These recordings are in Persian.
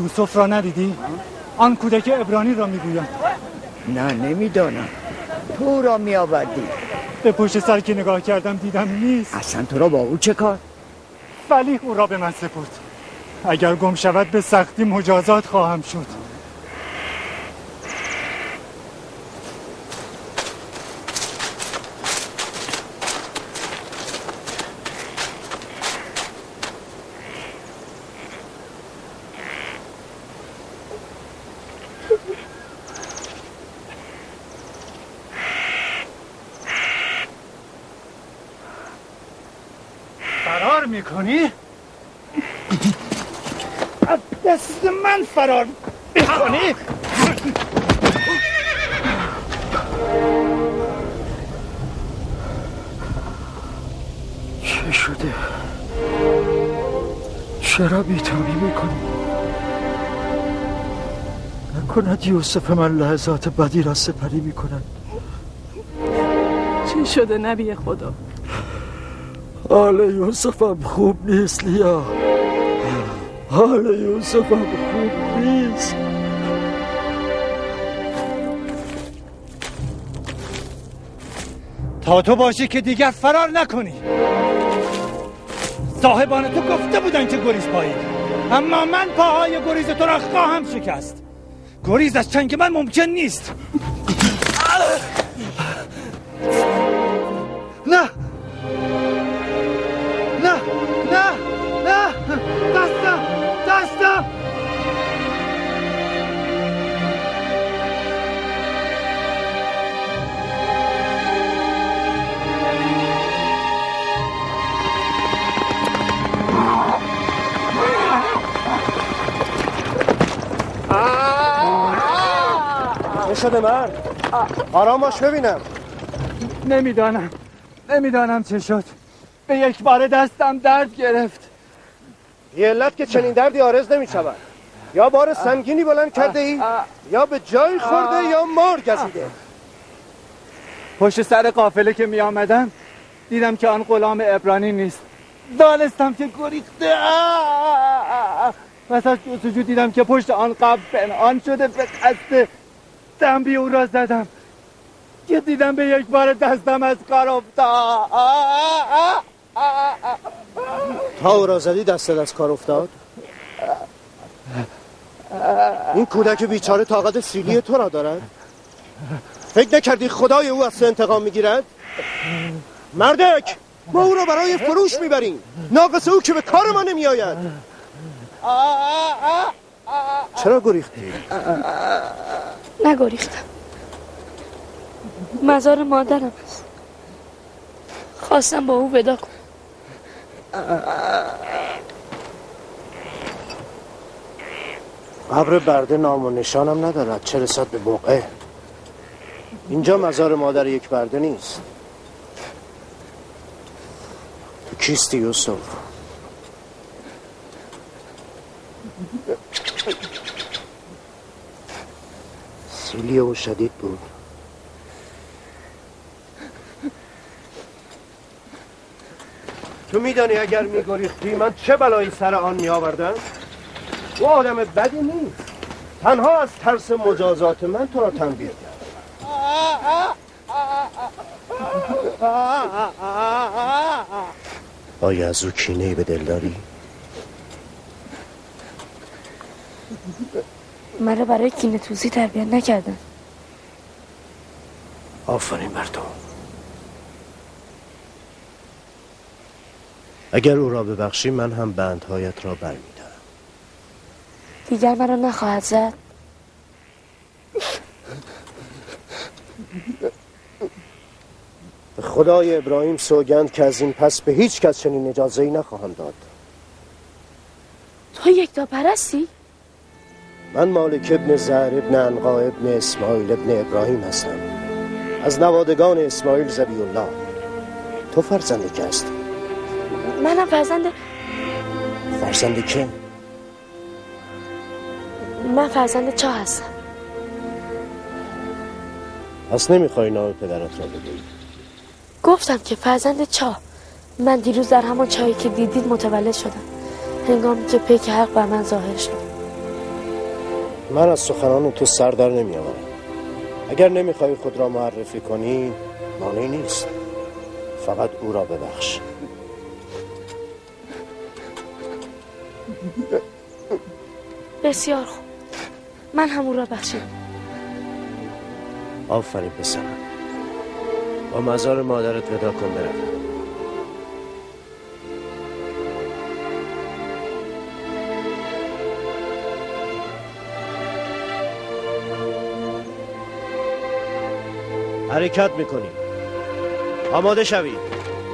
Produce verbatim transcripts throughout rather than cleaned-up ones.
یوسف را ندیدی؟ آن کودک عبرانی را میگویم. نه نمیدانم. تو را می آوردی؟ به پشت سر که نگاه کردم دیدم نیست. اصلا تو را با او چه کار؟ ولی او را به من سپرد. اگر گم شود به سختی مجازات خواهم شد. فرار میکنی؟ از دست من فرار میکنی؟ چه شده؟ چرا بی‌تابی میکنی؟ نکند یوسف من لحظات بدی را سپری میکند؟ چی شده نبی خدا؟ حال یوسفم خوب نیست لیا. حال یوسفم خوب نیست. تا تو باشی که دیگر فرار نکنی. صاحبان تو گفته بودن که گریز پایید، اما من پاهای گریز تو را خواهم شکست. گریز از چنگ من ممکن نیست. نه نه نه نه دستم دستم چه شده من؟ آرام باش ببینم. نمیدانم نمیدانم چه شد. به یک بار دستم درد گرفت. یه علت که چنین دردی عارض نمی شود. یا بار سنگینی بلند کرده ای یا به جای خورده یا مار گزیده. پشت سر قافله که می آمدم دیدم که آن غلام عبرانی نیست. دانستم که گریخته. پس از جستجو دیدم که پشت آن قبر پنهان شده. به قصد دنبی او را زدم که دیدم به یک بار دستم از کار افتاد. تا او را زدی دستت از کار افتاد؟ این کودک بیچاره طاقت سیلی تو را دارد؟ فکر نکردی خدای او از تو انتقام میگیرد؟ مردک، ما او را برای فروش میبریم. ناقص او که به کار ما نمی آید. چرا گریختی؟ نگریختم. مزار مادرم است. خواستم با او ودا کنم. قبر برده نام و نشانم ندارد، چه رسد به موقع. اینجا مزار مادر یک برده نیست. تو کیستی یوسف؟ سیلی او شدید بود. تو میدانی اگر میگریختی من چه بلایی سر آن میآوردم؟ او آدم بدی نیست. تنها از ترس مجازات من تو را تنبیه کرد. آیا از او کینه‌ای به دل داری؟ مرا برای کینه توزی تربیت نکردن. آفرین بر تو. اگر او را ببخشی من هم بندهایت را برمی‌دارم. دیگر مرا نخواهد زد. به خدای ابراهیم سوگند که از این پس به هیچ کس چنین اجازه‌ای نخواهم داد. تو یکتا پرستی؟ من مالک ابن زهر ابن عنقا ابن اسماعیل ابن ابراهیم هستم، از نوادگان اسماعیل ذبیح الله. تو فرزند که هستی؟ منم فرزند. فرزند که؟ من فرزند چا هستم. پس نمیخوای نام پدرت را بگویی؟ گفتم که فرزند چا. من دیروز در همون چایی که دیدید متولد شدم، هنگامی که پیک حق بر من ظاهر شد. من از سخنان تو سر در نمیآورم. اگر نمیخوای خود را معرفی کنی مانعی نیست، فقط او را ببخش. بسیار خوب، من هم او را بخشیدم. آفرین پسرم. با مزار مادرت ودا کن برویم. حرکت میکنیم. آماده شوید.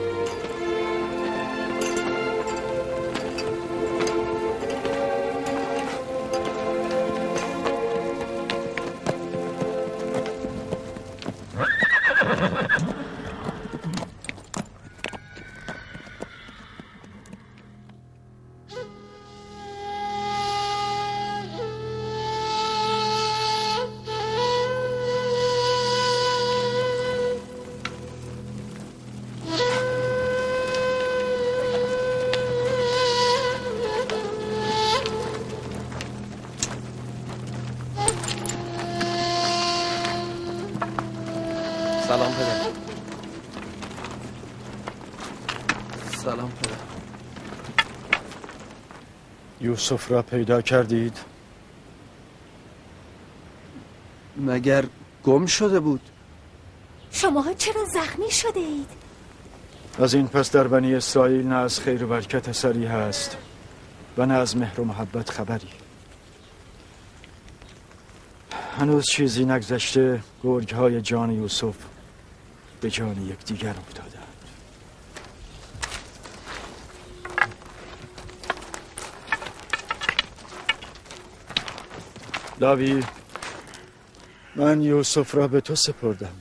سلام پدر. سلام پدر. یوسف را پیدا کردید؟ مگر گم شده بود؟ شماها چرا زخمی شده اید؟ از این پس در بنی اسرائیل نه از خیر و برکت اثری هست و نه از مهر و محبت خبری. هنوز چیزی نگذشته گرگ‌های جان یوسف به جان یکدیگر افتادند. لاوی، من یوسف را به تو سپردم.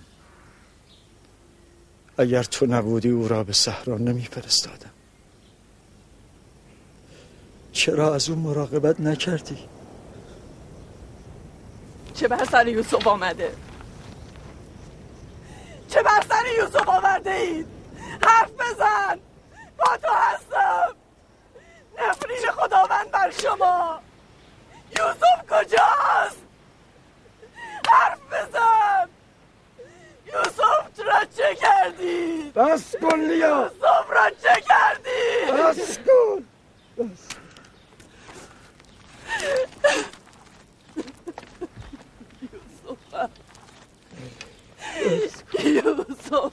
اگر تو نبودی او را به صحرا نمی فرستادم. چرا از اون مراقبت نکردی؟ چه بر سر یوسف آمده؟ چه بر سر یوسف آورده اید؟ حرف بزن! با تو هستم! نفرین خداوند بر شما! یوسف کجاست؟ حرف بزن! یوسف را چه کردی؟ بس کن لیا! یوسف را چه کردی؟ بس کن! بس. یوسف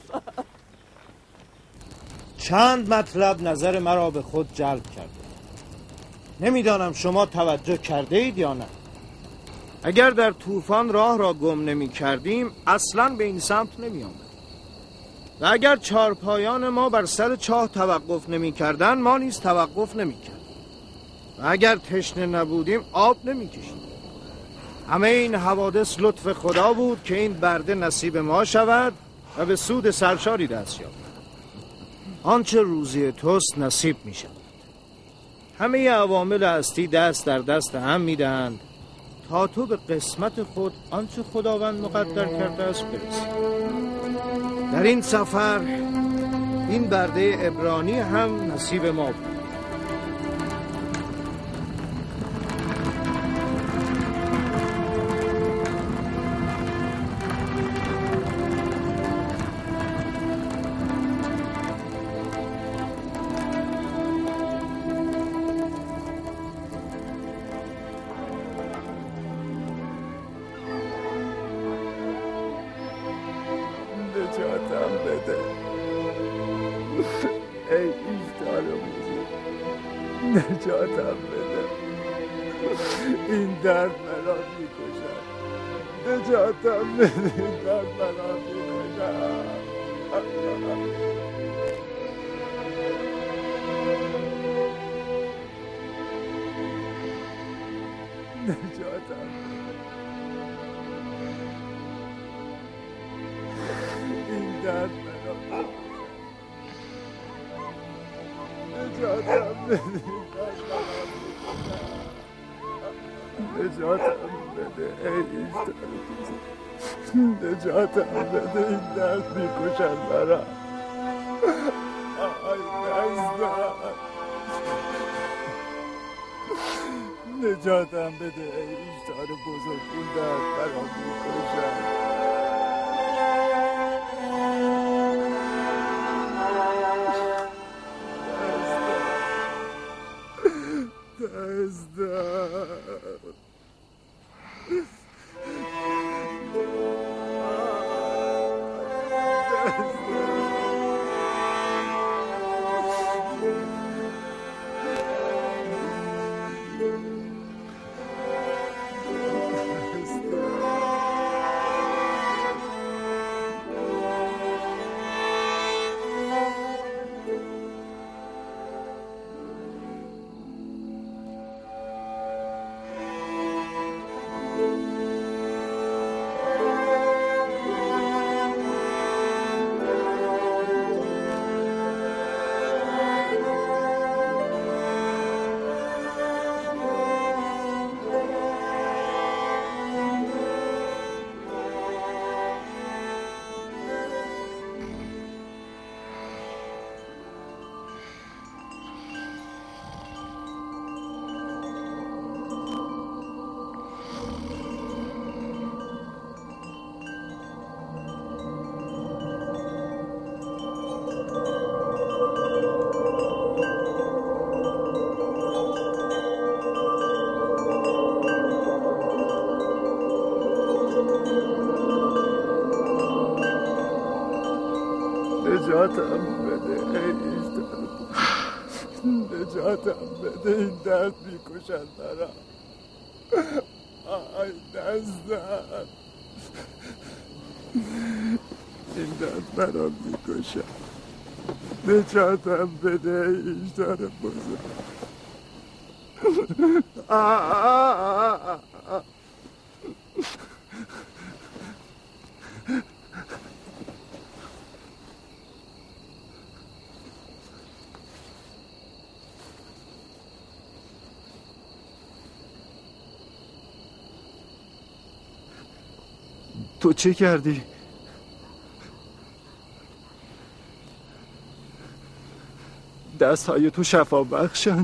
چند مطلب نظر مرا به خود جلب کرده. نمیدانم شما توجه کرده اید یا نه. اگر در طوفان راه را گم نمی کردیم اصلا به این سمت نمی آمد. و اگر چارپایان ما بر سر چاه توقف نمی کردن ما نیز توقف نمی کرد. و اگر تشنه نبودیم آب نمی کشید. همه این حوادث لطف خدا بود که این برده نصیب ما شود و به سود سرشاری دست یابد. آنچه روزی توست نصیب می شود. همه عوامل هستی دست در دست هم می دهند تا تو به قسمت خود آنچه خداوند مقدر کرده است برسی. در این سفر این برده عبرانی هم نصیب ما بود. نجاتم بده ای ایشدار موزی، نجاتم بده. این درد مرا میکشد. نجاتم بده، این درد مرا میکشد. نجاتم این درد مرا نجاتم بده، نجاتم بده ای ایشتر نجاتم بده، این درد میکشد مرا. آی دستم نجاتم بده ای ایشتار بزرگ اون درد برام میکشن. نجاتم بده ای ایشتر، نجاتم بده، این درد میکشن برم. آی دستم، این درد برام میکشن. نجاتم بده ای ایشتر بزرگ. تو چه کردی؟ دستهای تو شفا بخشند.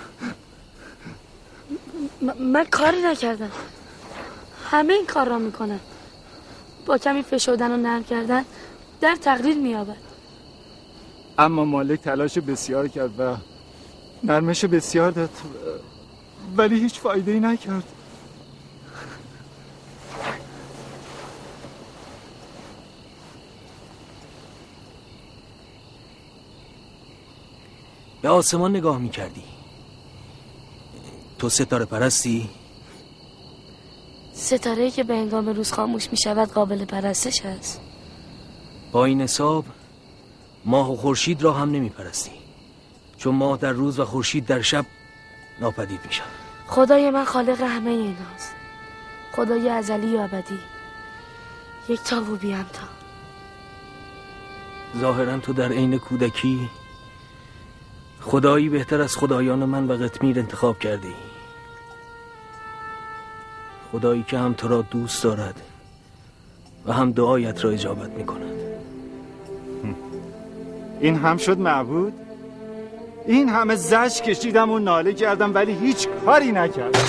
من کاری نکردم، همه این کار را میکنن. با کمی فشردن و نرم کردن در تقریر میابد. اما مالک تلاش بسیار کرد و نرمش بسیار داد، ولی هیچ فایده ای نکرد. به آسمان نگاه میکردی. تو ستاره پرستی؟ ستاره‌ای که به هنگام روز خاموش میشود قابل پرستش است. با این حساب ماه و خورشید را هم نمیپرستی، چون ماه در روز و خورشید در شب ناپدید میشن. خدای من خالق همه ایناست، خدای ازلی و ابدی، یک تا و بی همتا. ظاهرا تو در عین کودکی خدایی بهتر از خدایان من و قطمیر انتخاب کردی. خدایی که هم تو را دوست دارد و هم دعایت را اجابت می کند. این هم شد معبود؟ این همه زجر کشیدم و ناله کردم ولی هیچ کاری نکردم.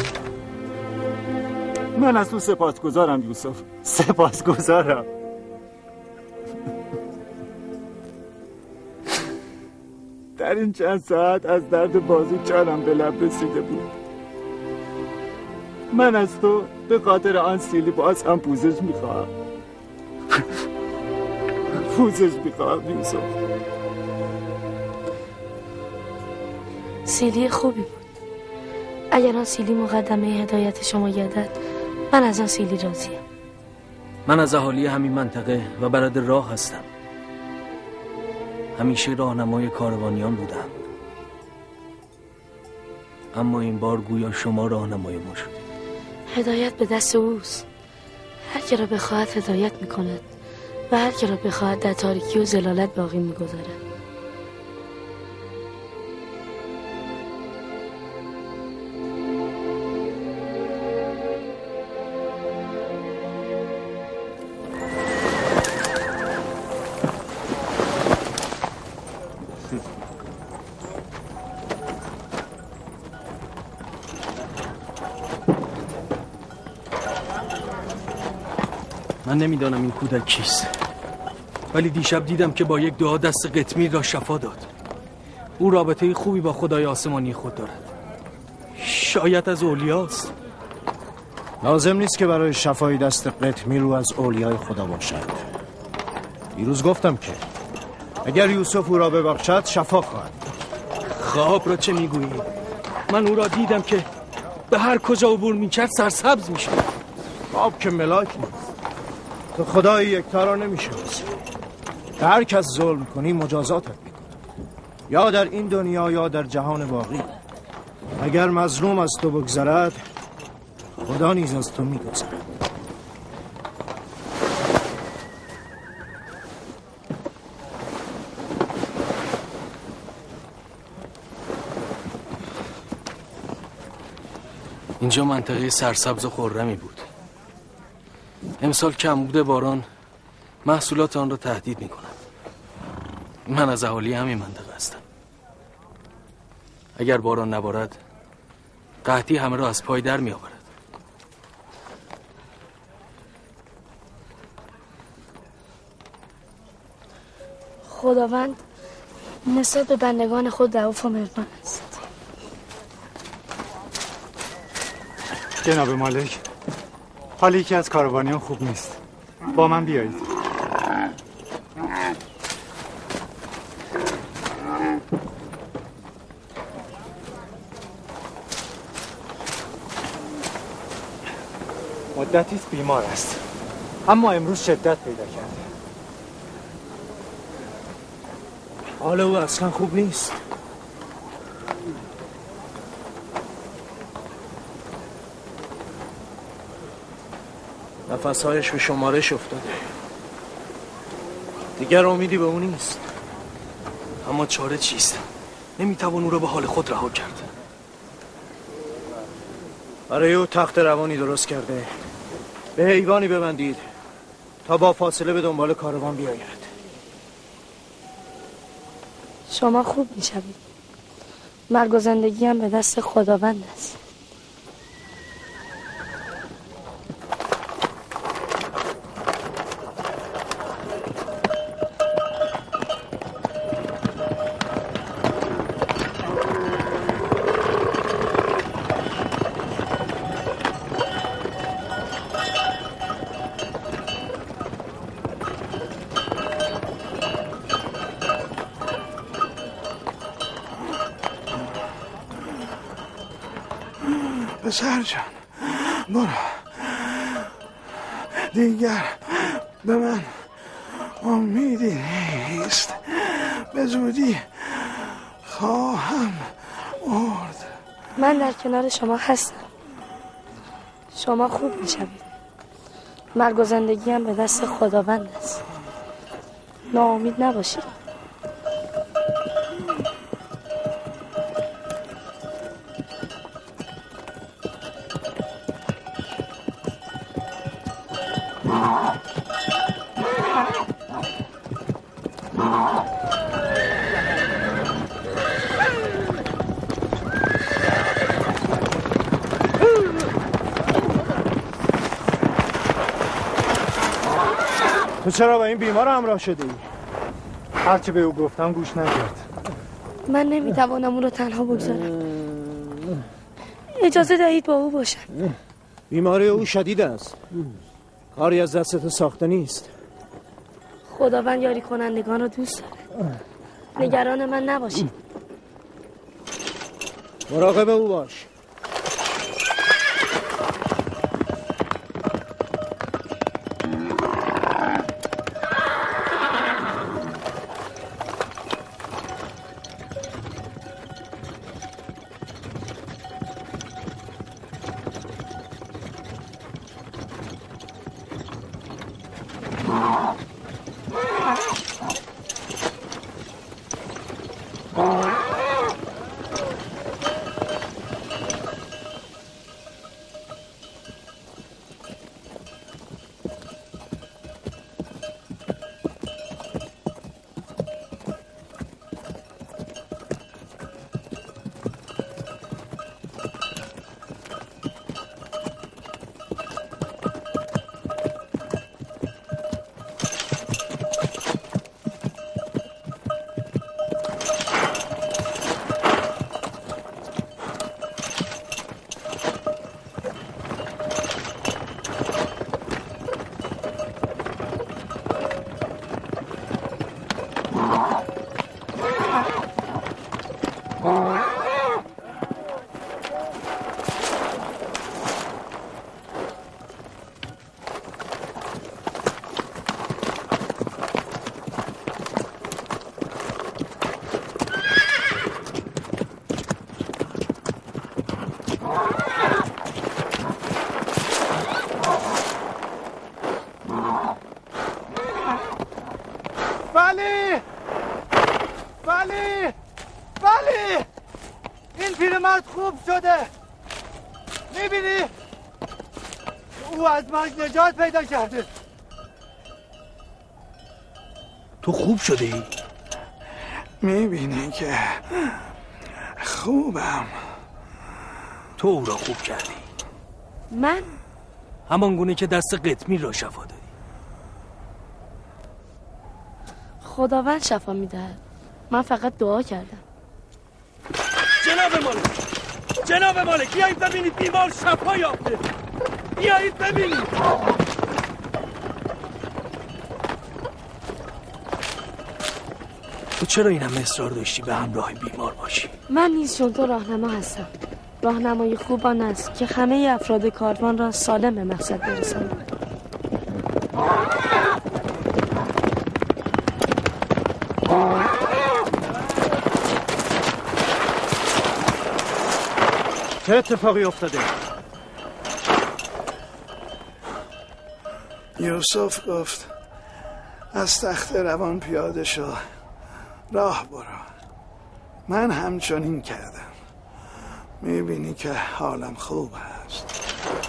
من از تو سپاسگزارم یوسف، سپاسگزارم. در این چند ساعت از درد بازو جانم به لب رسیده بود. من از تو به خاطر آن سیلی باز هم پوزش میخواهم. پوزش میخواهم یوسف. سیلی خوبی بود. اگر آن سیلی مقدمه هدایت شما گردد، من از آن سیلی راضیم. من از اهالی همین منطقه و برد راه هستم. همیشه راهنمای کاروانیان بودم، اما این بار گویا شما راهنمای ما شد. هدایت به دست اوست. هر که را بخواهد هدایت میکند و هر که را بخواهد در تاریکی و ضلالت باقی میگذارد. من نمیدانم این کودک کیست، ولی دیشب دیدم که با یک دعا دست قطمیر را شفا داد. او رابطه خوبی با خدای آسمانی خود دارد. شاید از اولیاست. لازم نیست که برای شفای دست قطمیر رو از اولیای خدا باشد. دیروز گفتم که اگر یوسف او را ببخشد شفا خواهد. خواب را چه میگویی؟ من او را دیدم که به هر کجا عبور میکرد سرسبز میشد. خواب که ملاک نیست. تو خدای یکتا را نمیشناسی. به هر کس ظلم کنی مجازاتت میکنه، یا در این دنیا یا در جهان باقی. اگر مظلوم از تو بگذرد خدا نیز از تو میگذرد. اینجا منطقه سرسبز و خرمی بود. امسال کمبود باران محصولات آن را تهدید می کند. من از اهالی همین منطقه هستم. اگر باران نبارد قحطی همه را از پای در می آورد. خداوند نسبت به بندگان خود رئوف و مهربان است. جناب مالک، حال یکی از کاروانیان خوب نیست. با من بیایید. مدتی است بیمار است، اما امروز شدت پیدا کرد. حال او اصلا خوب نیست. نفسهایش به شمارش افتاده. دیگر امیدی به او نیست. اما چاره چیست؟ نمیتوان او را به حال خود رها کرد. برای او تخت روانی درست کرده. به حیوانی ببندید تا با فاصله به دنبال کاروان بیاید. شما خوب میشوید. مرگ و زندگی هم به دست خداوند است. پسر جان برو، دیگر به من امیدی نیست. به زودی خواهم مرد. من در کنار شما هستم. شما خوب میشوید. مرگ و زندگی هم به دست خداوند است. ناامید نباشید. تو چرا با این بیمار همراه شده ای؟ هرچه به او گفتم گوش نکرد. من نمیتوانم او را تنها بگذارم. اجازه دهید با او باشم. بیماری او شدید است. کاری از دست تو ساخته نیست. خداوند یاری کنندگان را دوست دارد. نگران من نباشید. مراقب او باش. ولی ولی ولی این پیرمرد خوب شده. میبینی او از مرگ نجات پیدا کرده. تو خوب شده ای؟ میبینی که خوبم. تو او را خوب کردی. من؟ همان گونه که دست قطمیر را شفا دادی. خداوند شفا میدهد. من فقط دعا کردم. جناب مالک، جناب مالک، بیایید ببینید بیمار شفا یافته. بیایید ببینید. تو چرا این همه اصرار داشتی به همراه بیمار باشی؟ من نیز چون تو راهنما هستم. راهنمای خوب آن است که همه افراد کاروان را سالم به مقصد برسانند. چه اتفاقی افتاده؟ یوسف گفت از تخت روان پیاده شو، راه برو. من همچنین کردم. میبینی که حالم خوب هست.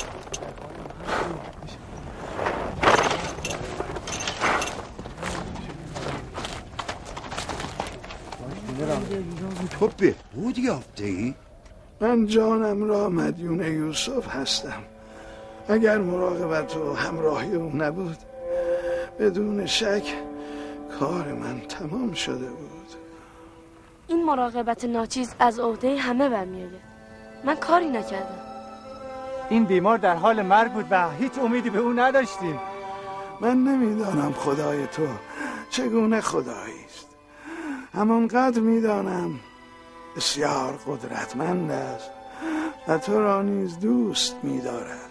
تو بهبود یافته ای؟ من جانم را مدیون یوسف هستم. اگر مراقبت و همراهی او نبود بدون شک کار من تمام شده بود. این مراقبت ناچیز از عهده همه برمیآید. من کاری نکردم. این بیمار در حال مرگ بود و هیچ امیدی به او نداشتیم. من نمیدانم خدای تو چگونه خدایی است. همانقدر میدانم بسیار قدرتمند است و تو را نیز دوست می‌دارد.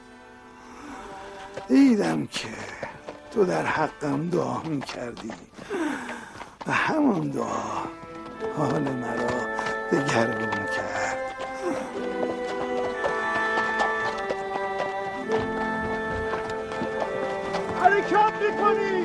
دیدم که تو در حقم دعا می‌کردی و همان دعا حال مرا دگرگون کرد. حرکت می‌کنی؟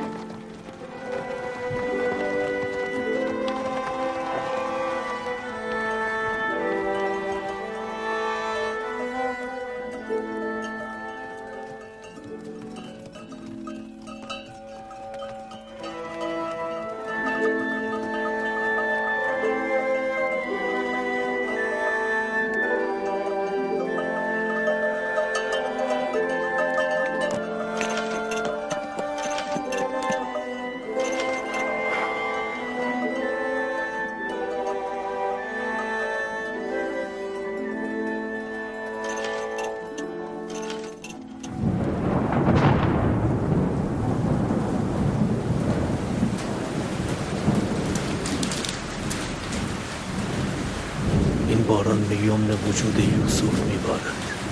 باران به یمن وجود یوسف میبارد.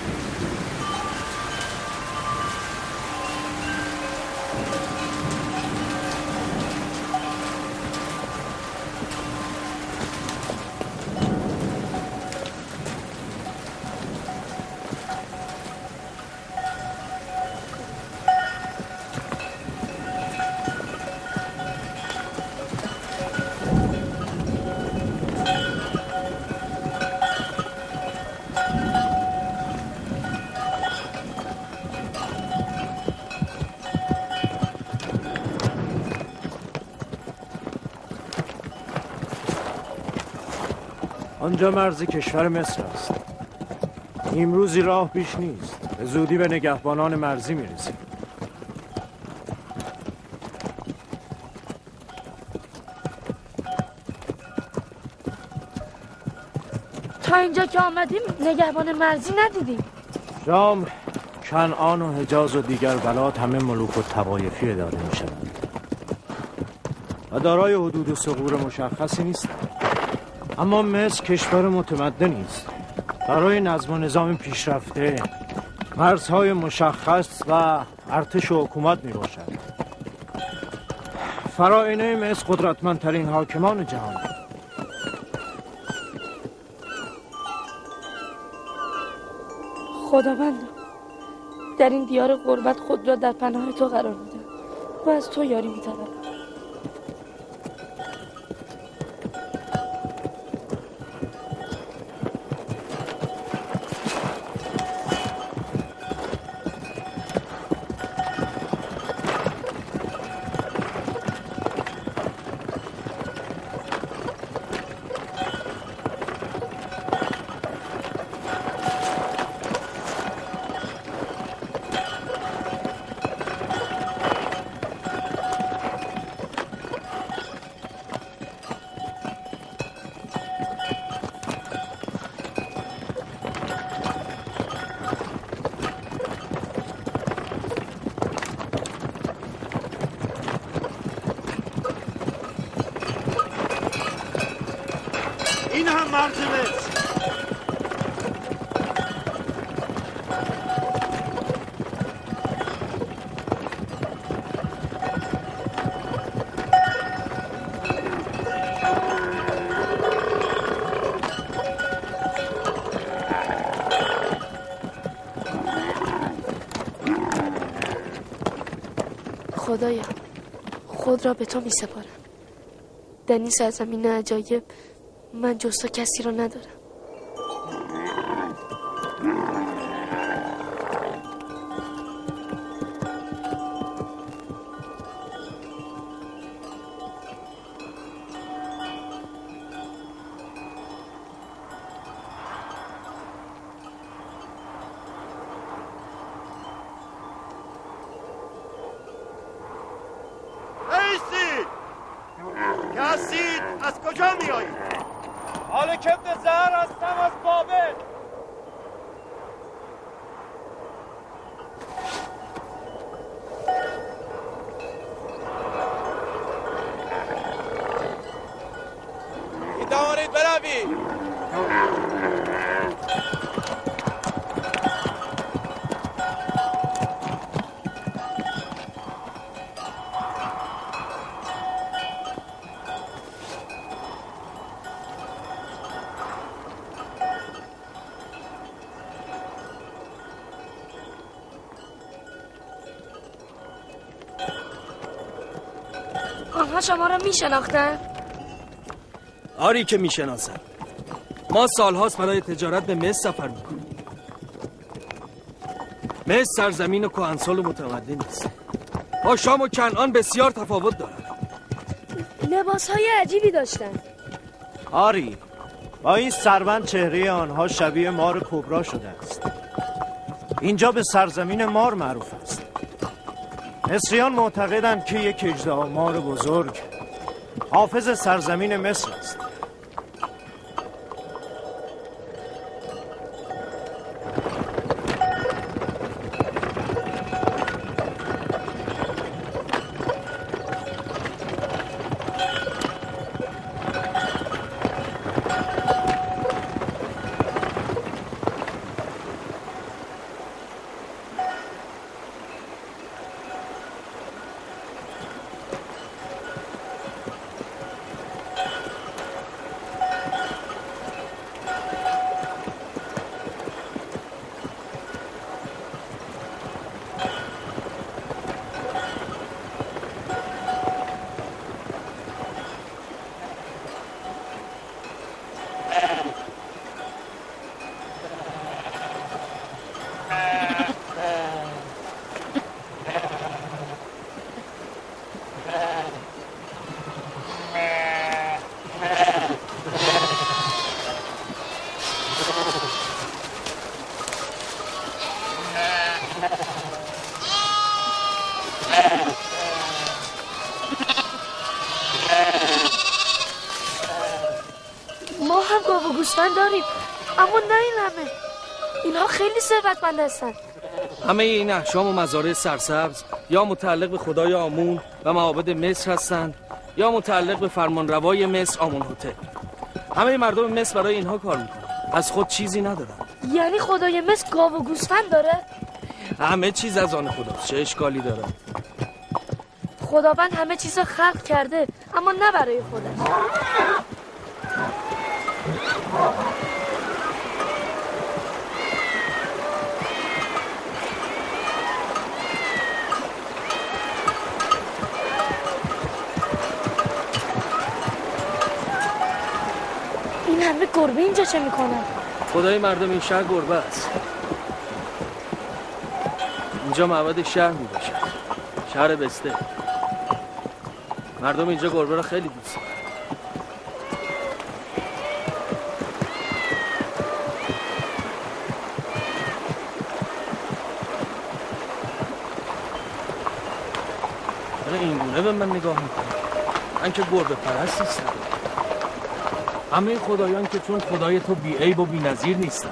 آنجا مرز کشور مصر است. امروزی راه بیش نیست. به زودی به نگهبانان مرزی میرسیم. تا اینجا که آمدیم نگهبان مرزی ندیدیم. شام، کنعان و حجاز و دیگر بلاد همه ملوک و طوایفی اداره میشوند. و دارای حدود و ثغور مشخصی نیستند. اما مصر کشور متمدنی است. برای نظم و نظام پیشرفته مرزهای مشخص و ارتش و حکومت می باشد. فراعنه مصر قدرتمندترین حاکمان جهان. خداوند در این دیار غربت خود را در پناه تو قرار میدم و از تو یاری می‌طلبم. این هم مرز مصر. خدایا خود را به تو می سپارم. در این سرزمین عجایب من جز تو کسی را ندارم. کسید از کجا می آیید؟ مالک ابن زهر هستم از بابل. می توانید بروید. آنها شما را می شناختن؟ آری که می شناسن. ما سالهاست برای تجارت به مصر سفر می کنیم. مصر سرزمین و کهنسال و متمدنی است. با شام و کنعان بسیار تفاوت دارد. لباس های عجیبی داشتن. آری با این سربند چهره آنها شبیه مار کبرا شده است. اینجا به سرزمین مار معروف است. مصریان معتقدند که یک اژدها مار بزرگ حافظ سرزمین مصر است. ما هم گاو و گوسفند داریم، اما نه این همه. اینها خیلی ثروتمند هستند. همه این احشام و مزارع سرسبز یا متعلق به خدای آمون و معابد مصر هستند یا متعلق به فرمانروای مصر آمونهوتپ. همه مردم مصر برای اینها کار میکنن، از خود چیزی ندارن. یعنی خدای مصر گاو و گوسفند داره؟ همه چیز از آن خداست، چه اشکالی داره؟ خداوند همه چیز خلق کرده، اما نه برای خودش. این همه گربه اینجا چه میکنن؟ خدای مردم این شهر گربه است. اینجا معبد شهر می باشد، شهر بسته. مردم اینجا گربه را خیلی دوست دارن. این گونه به من نگاه میکنه. من که گربه پرست نیستم. همه خدایان که چون خدای تو بی عیب و بی نظیر نیستن.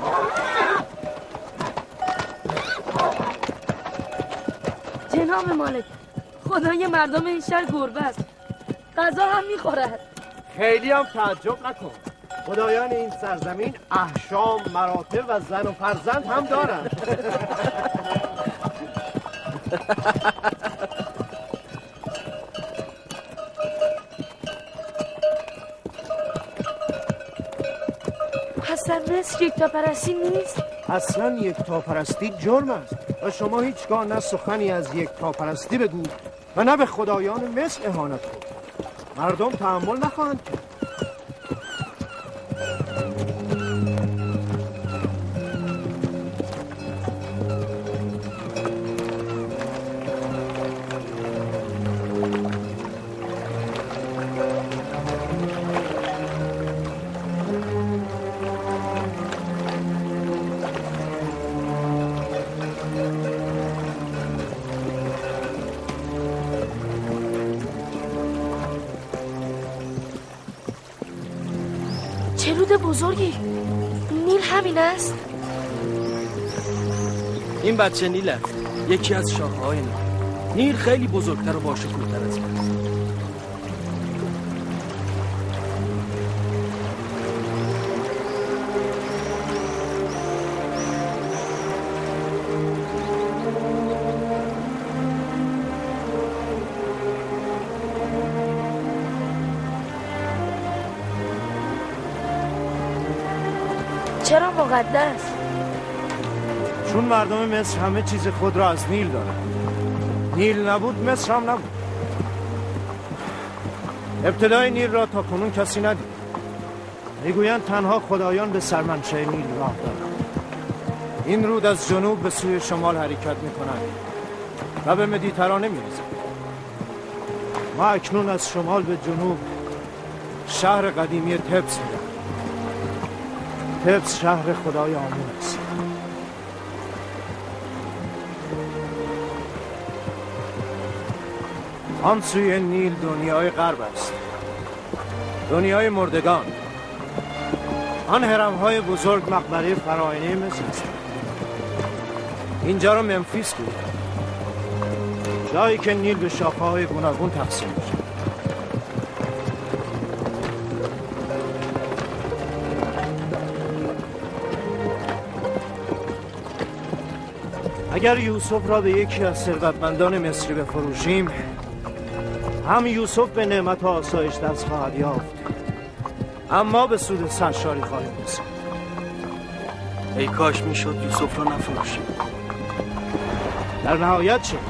جناب مالک، خدای مردم این شهر گربه است. غذا هم میخورد. خیلی هم تعجب نکن. خدایان این سرزمین احشام، مراتب و زن و فرزند هم دارن. پس در مصر یک تا پرستی نیست؟ اصلا یک تا پرستی جرم است و شما هیچگاه نه سخنی از یک تا پرستی بگو و نه به خدایان مصر اهانت کن. مردم تحمل نخواهند کرد. چه رود بزرگی؟ نیل همین است؟ این بچه نیل است، یکی از شاخه‌های نیل. نیل خیلی بزرگتر و باشکوه‌تر از این است. چرا مقدس؟ چون مردم مصر همه چیز خود را از نیل دارند. نیل نبود مصر هم نبود. ابتدای نیل را تا کنون کسی ندید. میگویند تنها خدایان به سرمنشه نیل راه دارند. این رود از جنوب به سوی شمال حرکت می‌کند و به مدیترانه می‌رسد. ما اکنون از شمال به جنوب شهر قدیمی تبس می‌رویم. تبس شهر خدای آمون است. آن سوی نیل دنیای غرب است، دنیای مردگان. آن هرم‌های بزرگ مقبره فراعنه مصر است. اینجا را منفیس گوید، جایی که نیل به شاخه‌های گوناگون تقسیم می‌شود. اگر یوسف را به یکی از ثروتمندان مصری بفروشیم، هم یوسف به نعمت و آسایش دست خواهد یافت، اما به سود سرشاری خواهیم رسید. ای کاش میشد یوسف را نفروشیم. در نهایت چه؟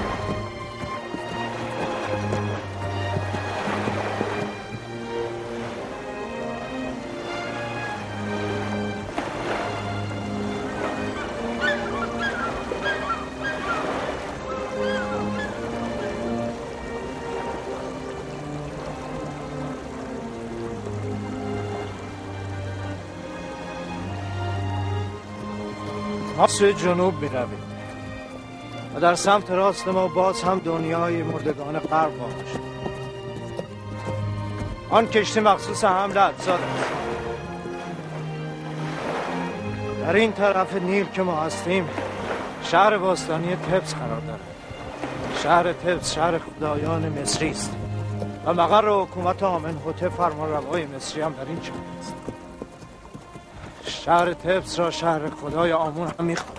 ما سوی جنوب می رویم و در سمت راست ما باز هم دنیای مردگان غرب خواهد شد. آن کشتی مخصوص حمل اجساد است. در این طرف نیل که ما هستیم شهر باستانی تبس قرار دارد. شهر تبس شهر خدایان مصری است. و مقر حکومت آمنحوتپ فرمانروای مصریان در این جای است. شهر طبس را شهر خدای آمون هم می‌خوانند.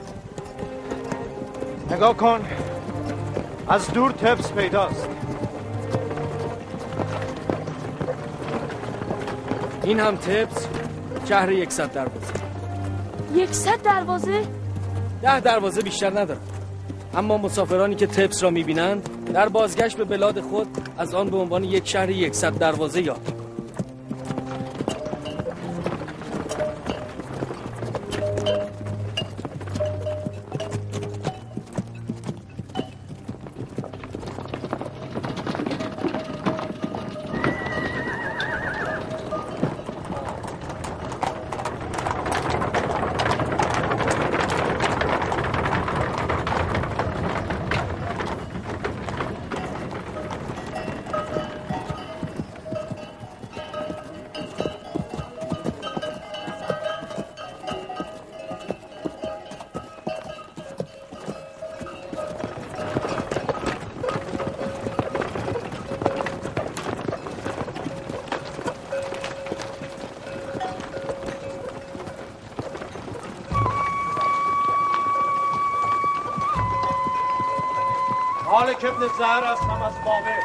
نگاه کن، از دور طبس پیداست. این هم طبس، شهر یکصد دروازه. یکصد دروازه؟ ده دروازه بیشتر ندارد. اما مسافرانی که طبس را می‌بینند در بازگشت به بلاد خود از آن به عنوان یک شهر یکصد دروازه یاد می‌کنند. مالک ابن زهر هستم از بابل.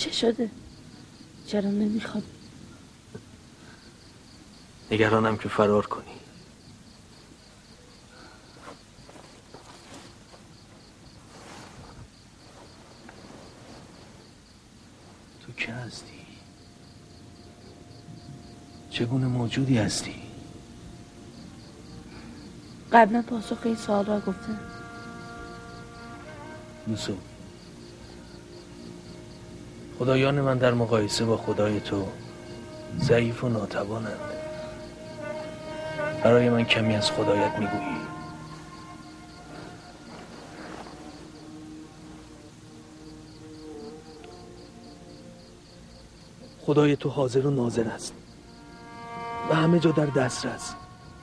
چه شده؟ چرا نمیخواد؟ نگرانم که فرار کنی. تو که هستی؟ چگونه موجودی هستی؟ قبلا پاسخ این سوال را گفتم. یوسف، خدایان من در مقایسه با خدای تو ضعیف و ناتوانند. برای من کمی از خدایت میگویی؟ خدای تو حاضر و ناظر است و همه جا در دسترس.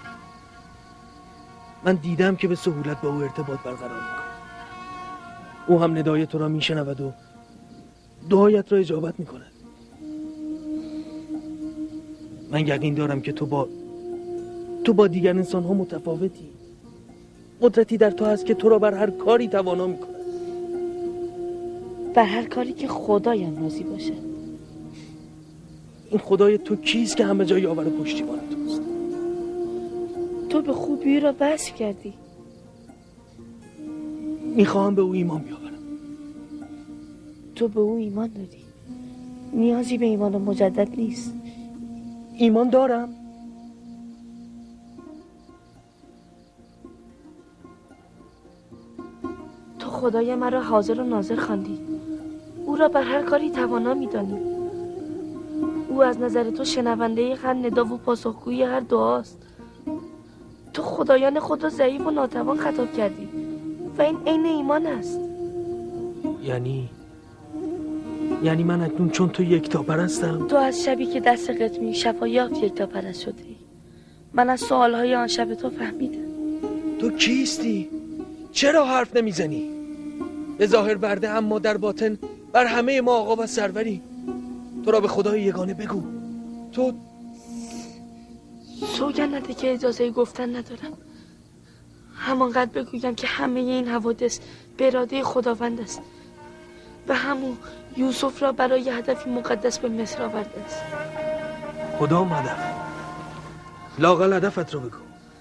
من دیدم که به سهولت با او ارتباط برقرار میکنی. او هم ندای تو را میشنود و دعایت را اجابت میکند. من یقین دارم که تو با تو با دیگر انسان ها متفاوتی. قدرتی در تو هست که تو را بر هر کاری توانا میکند. بر هر کاری که خدایم راضی باشه. این خدای تو کیست که همه جای یاور و پشتیبان توست؟ تو به خوبی را بس کردی. میخواهم به او ایمان بیاورم. تو به او ایمان داری. نیازی به ایمان مجدد نیست. ایمان دارم. تو خدای مرا حاضر و ناظر خواندی. او را بر هر کاری توانا میدانی. او از نظر تو شنونده هر ندا و پاسخگوی هر دعاست. تو خدایان خود را ضعیف و ناتوان خطاب کردی و این عین ایمان است. یعنی یعنی من اکنون چون تو یکتا پرستم؟ تو از شبی که دست قطمی شفا یافت یکتا پرست شدی. من از سوالهای آن شب تو فهمیدم. تو کیستی؟ چرا حرف نمیزنی؟ به ظاهر برده اما در باطن بر همه ما آقا و سروری. تو را به خدای یگانه بگو. تو سوگند نده که اجازه گفتن ندارم. همانقدر بگویم که همه این حوادث به اراده خداوند است و همون یوسف را برای هدفی مقدس به مصر آورده است. کدام هدف؟ لااقل هدفت رو بگو.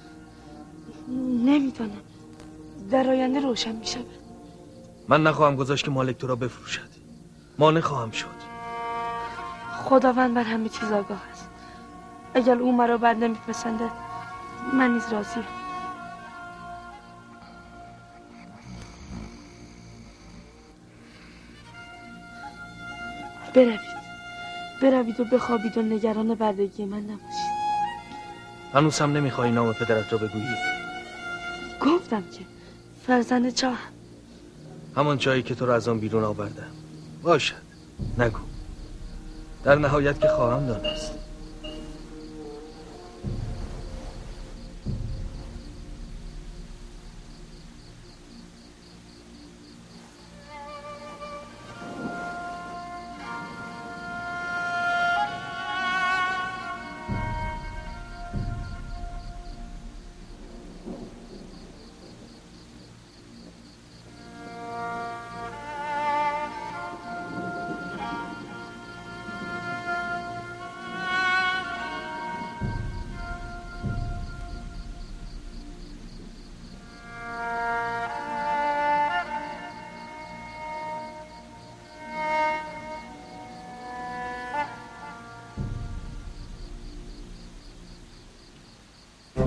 نمیدانم. در آینده روشن می شود. من نخواهم گذاشت که مالک تو را بفروشد. مانع خواهم شد. خداوند بر همه چیز آگاه است. اگر او مرا بر نمیپسندد من نیز راضیم. بروید بروید و بخوابید و نگران بردگی من نباشید. هنوز هم نمیخوایی نام پدرت را بگویی؟ گفتم که فرزند چاهم. همان جایی که تو را از آن بیرون آوردم. باشد، نگو. در نهایت که خواهم دانست.